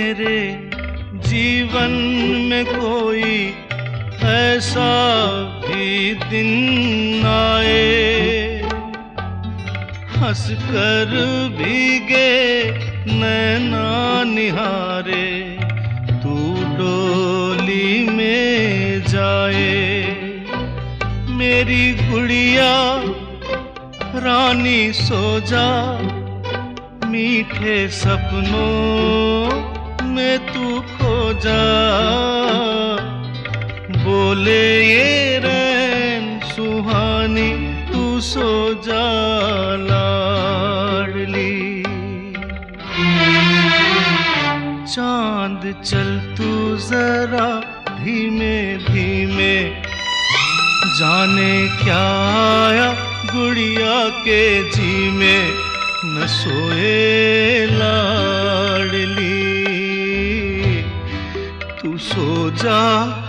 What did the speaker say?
मेरे जीवन में कोई ऐसा भी दिन आए, हंस कर भीगे नैना निहारे तू डोली में जाए। मेरी गुड़िया रानी सो जा, मीठे सपनों में तू खो जा। बोले ये रैन सुहानी तू सो जा लाडली। चांद चल तू जरा धीमे धीमे, जाने क्या आया गुड़िया के जी में। न सोए लाडली तू सो जा।